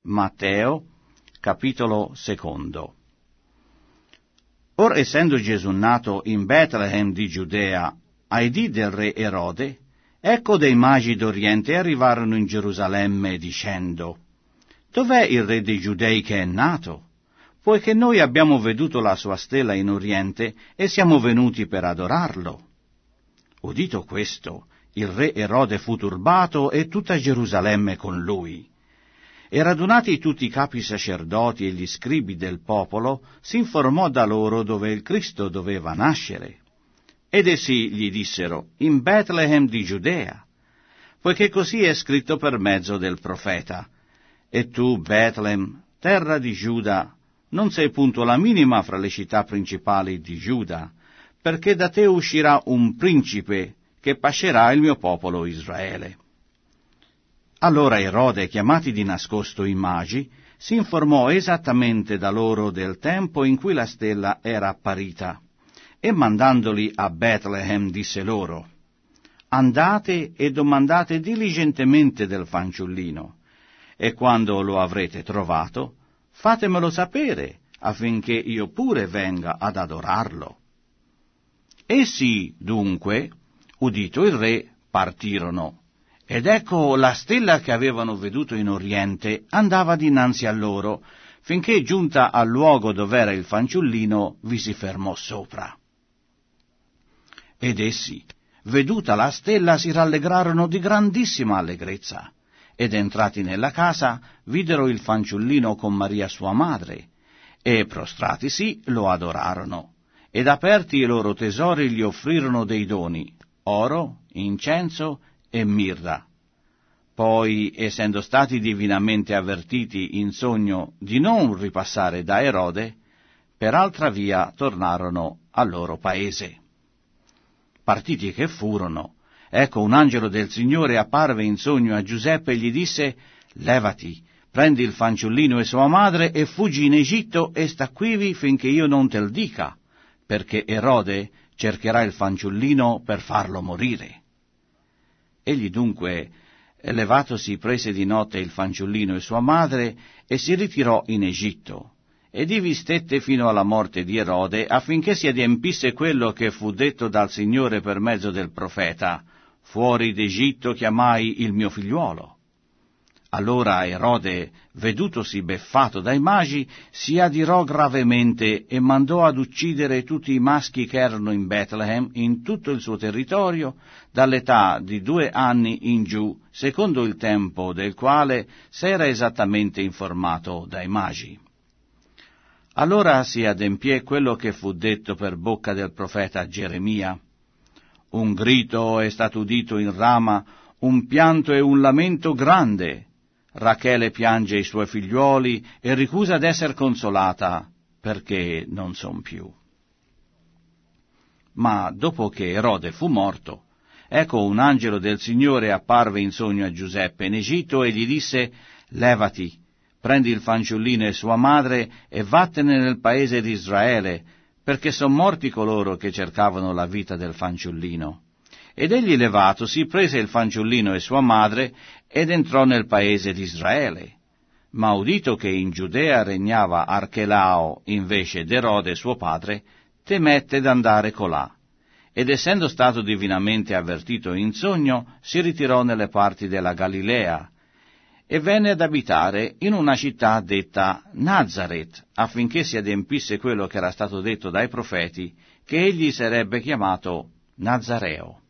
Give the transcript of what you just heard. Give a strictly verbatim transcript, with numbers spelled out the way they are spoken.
Matteo, capitolo secondo. Or essendo Gesù nato in Betlehem di Giudea, ai dì del re Erode, ecco dei magi d'Oriente arrivarono in Gerusalemme dicendo: Dov'è il re dei Giudei che è nato? Poiché noi abbiamo veduto la sua stella in Oriente e siamo venuti per adorarlo. Udito questo, il re Erode fu turbato e tutta Gerusalemme con lui. E radunati tutti i capi sacerdoti e gli scribi del popolo, si informò da loro dove il Cristo doveva nascere. Ed essi gli dissero: in Betlehem di Giudea, poiché così è scritto per mezzo del profeta: E tu, Betlehem, terra di Giuda, non sei punto la minima fra le città principali di Giuda, perché da te uscirà un principe che pascerà il mio popolo Israele. Allora Erode, chiamati di nascosto i magi, si informò esattamente da loro del tempo in cui la stella era apparita, e mandandoli a Betlehem disse loro: Andate e domandate diligentemente del fanciullino, e quando lo avrete trovato, fatemelo sapere, affinché io pure venga ad adorarlo. Essi, dunque, udito il re, partirono, ed ecco la stella che avevano veduto in Oriente andava dinanzi a loro, finché giunta al luogo dov'era il fanciullino vi si fermò sopra. Ed essi, veduta la stella, si rallegrarono di grandissima allegrezza, ed entrati nella casa videro il fanciullino con Maria sua madre, e prostratisi lo adorarono, ed aperti i loro tesori gli offrirono dei doni, oro, incenso e mirra. Poi, essendo stati divinamente avvertiti in sogno di non ripassare da Erode, per altra via tornarono al loro paese. Partiti che furono, ecco un angelo del Signore apparve in sogno a Giuseppe e gli disse: Levati, prendi il fanciullino e sua madre e fuggi in Egitto e sta quivi finché io non te lo dica, perché Erode cercherà il fanciullino per farlo morire. Egli dunque, levatosi, prese di notte il fanciullino e sua madre e si ritirò in Egitto, ed ivi stette fino alla morte di Erode, affinché si adempisse quello che fu detto dal Signore per mezzo del profeta: Fuori d'Egitto chiamai il mio figliuolo. Allora Erode, vedutosi beffato dai magi, si adirò gravemente e mandò ad uccidere tutti i maschi che erano in Betlehem, in tutto il suo territorio, dall'età di due anni in giù, secondo il tempo del quale s'era esattamente informato dai magi. Allora si adempì quello che fu detto per bocca del profeta Geremia: Un grido è stato udito in Rama, un pianto e un lamento grande. Rachele piange i suoi figliuoli e ricusa d'esser consolata, perché non son più. Ma dopo che Erode fu morto, ecco un angelo del Signore apparve in sogno a Giuseppe in Egitto e gli disse: Levati, prendi il fanciullino e sua madre e vattene nel paese di Israele, perché son morti coloro che cercavano la vita del fanciullino. Ed egli levatosi prese il fanciullino e sua madre ed entrò nel paese di Israele. Ma udito che in Giudea regnava Archelao invece d'Erode suo padre, temette d'andare colà. Ed essendo stato divinamente avvertito in sogno, si ritirò nelle parti della Galilea, e venne ad abitare in una città detta Nazaret, affinché si adempisse quello che era stato detto dai profeti, che egli sarebbe chiamato Nazareo.